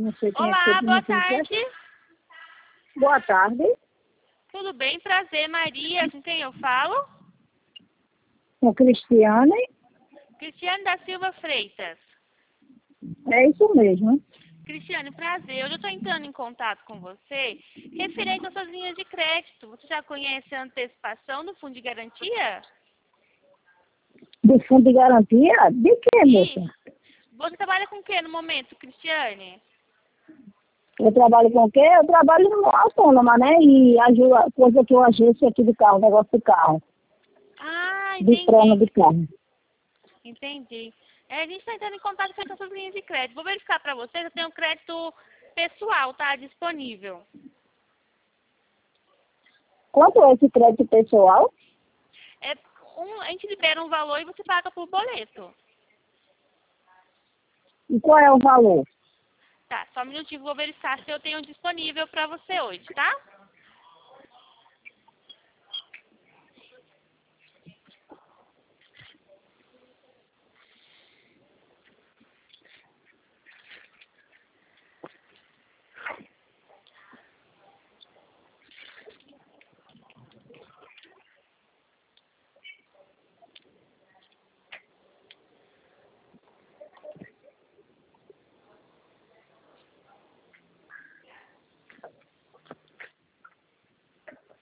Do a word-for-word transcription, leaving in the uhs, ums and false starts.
Não sei quem é que Olá, você boa me liga. tarde. Boa tarde. Tudo bem? Prazer, Maria. Com quem eu falo? Com Cristiane. Cristiane da Silva Freitas. É isso mesmo. Cristiane, prazer. Hoje eu estou entrando em contato com você referente às suas linhas de crédito. Você já conhece a antecipação do Fundo de Garantia? Do fundo de garantia? De quê, E moça? você trabalha com o que no momento, Cristiane? Eu trabalho com o quê? Eu trabalho no autônoma, né? E ajuda, coisa que eu agência aqui do carro, negócio do carro. Ah, De prona entendi. de carro. Entendi. É, a gente está entrando em contato com essas linhas de crédito. Vou verificar para você, eu tenho crédito pessoal, tá? Disponível. Quanto é esse crédito pessoal? É um, a gente libera um valor e você paga por boleto. E qual é o valor? Tá, só um minutinho, vou verificar se eu tenho disponível para você hoje, tá?